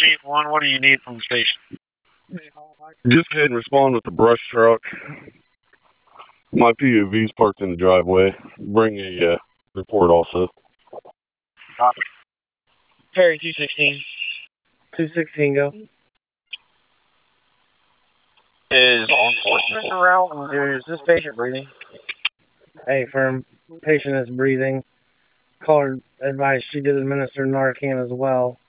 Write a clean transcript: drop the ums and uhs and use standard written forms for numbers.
1, what do you need from the station? Just go ahead and respond with the brush truck. My PUV's parked in the driveway. Bring a report also. Copy. Ferry 216. 216, go. Is law enforcement around, or is this patient breathing? Hey, firm. Patient is breathing. Caller advised she did administer Narcan as well.